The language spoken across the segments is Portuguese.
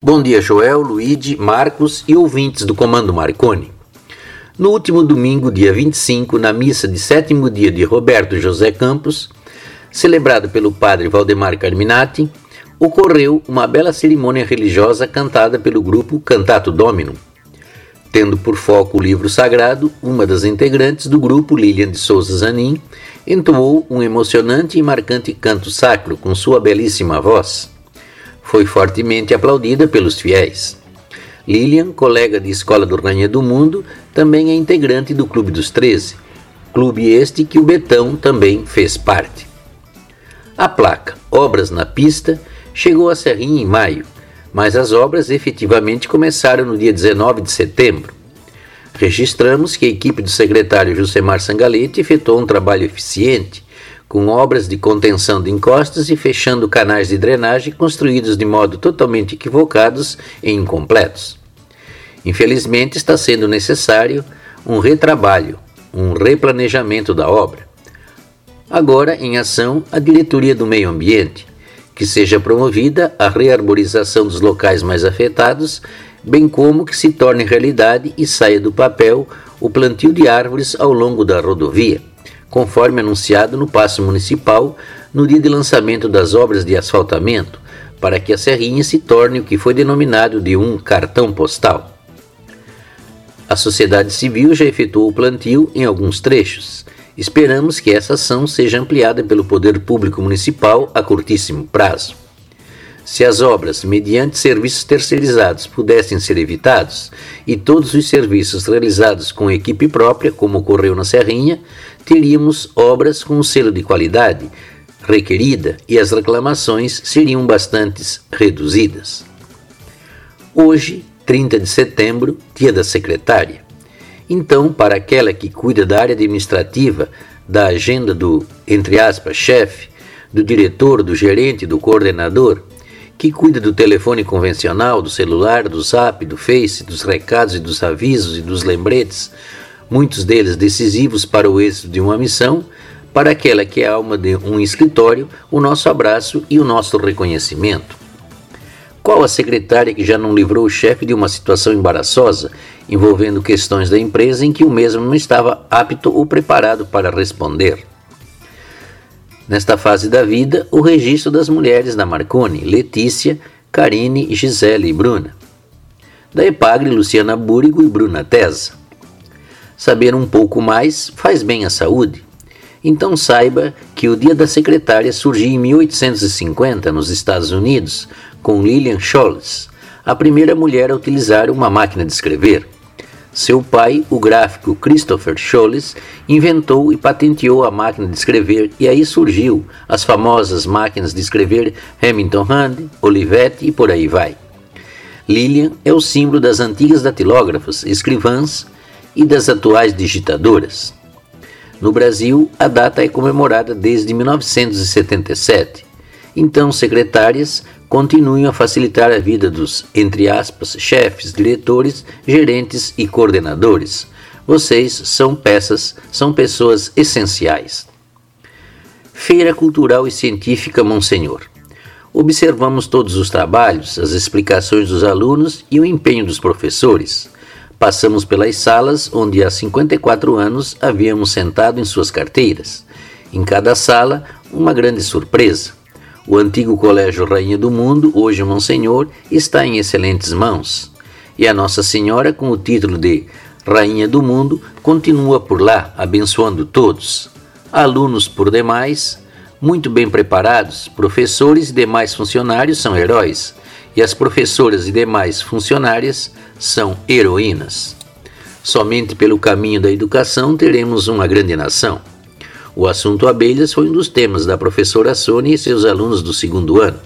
Bom dia, Joel, Luigi, Marcos e ouvintes do Comando Marconi. No último domingo, dia 25, na missa de 7º dia de Roberto José Campos, celebrada pelo padre Valdemar Carminati, ocorreu uma bela cerimônia religiosa cantada pelo grupo Cantato Dominum. Tendo por foco o livro sagrado, uma das integrantes do grupo, Lilian de Souza Zanin, entoou um emocionante e marcante canto sacro com sua belíssima voz. Foi fortemente aplaudida pelos fiéis. Lilian, colega de escola do Rainha do Mundo, também é integrante do Clube dos 13, clube este que o Betão também fez parte. A placa Obras na Pista chegou a Serrinha em maio, mas as obras efetivamente começaram no dia 19 de setembro. Registramos que a equipe do secretário Jusemar Sangalete efetuou um trabalho eficiente, com obras de contenção de encostas e fechando canais de drenagem construídos de modo totalmente equivocados e incompletos. Infelizmente, está sendo necessário um retrabalho, um replanejamento da obra. Agora, em ação, a Diretoria do Meio Ambiente, que seja promovida a rearborização dos locais mais afetados, bem como que se torne realidade e saia do papel o plantio de árvores ao longo da rodovia, conforme anunciado no Paço Municipal no dia de lançamento das obras de asfaltamento, para que a Serrinha se torne o que foi denominado de um cartão postal. A sociedade civil já efetuou o plantio em alguns trechos. Esperamos que essa ação seja ampliada pelo Poder Público Municipal a curtíssimo prazo. Se as obras, mediante serviços terceirizados, pudessem ser evitados, e todos os serviços realizados com equipe própria, como ocorreu na Serrinha, teríamos obras com o selo de qualidade requerida e as reclamações seriam bastante reduzidas. Hoje, 30 de setembro, dia da secretária. Então, para aquela que cuida da área administrativa, da agenda do, entre aspas, chefe, do diretor, do gerente, do coordenador, que cuida do telefone convencional, do celular, do Zap, do Face, dos recados e dos avisos e dos lembretes, muitos deles decisivos para o êxito de uma missão, para aquela que é a alma de um escritório, o nosso abraço e o nosso reconhecimento. Qual a secretária que já não livrou o chefe de uma situação embaraçosa, envolvendo questões da empresa em que o mesmo não estava apto ou preparado para responder? Nesta fase da vida, o registro das mulheres da Marconi, Letícia, Karine, Gisele e Bruna. Da Epagre, Luciana Búrigo e Bruna Tesa. Saber um pouco mais faz bem à saúde. Então saiba que o Dia da Secretária surgiu em 1850 nos Estados Unidos, com Lilian Scholes, a primeira mulher a utilizar uma máquina de escrever. Seu pai, o gráfico Christopher Scholes, inventou e patenteou a máquina de escrever e aí surgiu as famosas máquinas de escrever Remington Rand, Olivetti e por aí vai. Lilian é o símbolo das antigas datilógrafas, escrivãs e das atuais digitadoras. No Brasil, a data é comemorada desde 1977. Então, secretárias continuem a facilitar a vida dos, entre aspas, chefes, diretores, gerentes e coordenadores. Vocês são pessoas essenciais. Feira Cultural e Científica Monsenhor. Observamos todos os trabalhos, as explicações dos alunos e o empenho dos professores. Passamos pelas salas onde há 54 anos havíamos sentado em suas carteiras. Em cada sala, uma grande surpresa. O antigo Colégio Rainha do Mundo, hoje Monsenhor, está em excelentes mãos. E a Nossa Senhora, com o título de Rainha do Mundo, continua por lá, abençoando todos. Alunos por demais, muito bem preparados, professores e demais funcionários são heróis, e as professoras e demais funcionárias são heroínas. Somente pelo caminho da educação teremos uma grande nação. O assunto abelhas foi um dos temas da professora Sônia e seus alunos do 2º ano.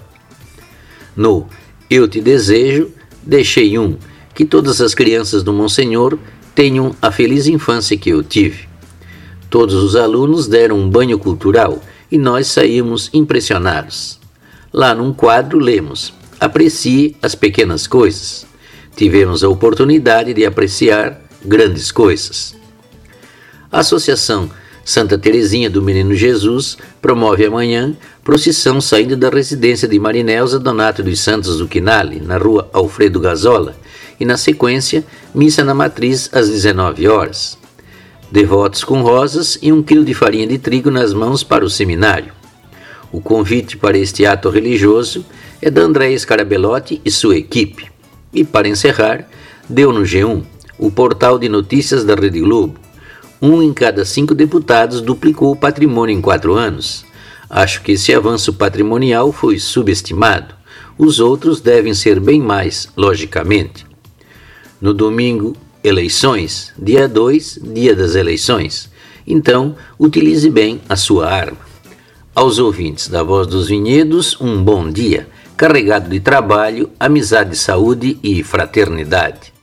No Eu Te Desejo, deixei que todas as crianças do Monsenhor tenham a feliz infância que eu tive. Todos os alunos deram um banho cultural e nós saímos impressionados. Lá num quadro lemos: aprecie as pequenas coisas. Tivemos a oportunidade de apreciar grandes coisas. A Associação Santa Teresinha do Menino Jesus promove amanhã procissão saindo da residência de Marinelza Donato dos Santos do Quinale, na rua Alfredo Gazola, e na sequência, missa na matriz às 19 horas. Devotos com rosas e 1 quilo de farinha de trigo nas mãos para o seminário. O convite para este ato religioso é da Andréia Scarabellotti e sua equipe. E para encerrar, deu no G1, o portal de notícias da Rede Globo. 1 em cada 5 deputados duplicou o patrimônio em 4 anos. Acho que esse avanço patrimonial foi subestimado. Os outros devem ser bem mais, logicamente. No domingo, eleições. Dia 2, dia das eleições. Então, utilize bem a sua arma. Aos ouvintes da Voz dos Vinhedos, um bom dia, carregado de trabalho, amizade, saúde e fraternidade.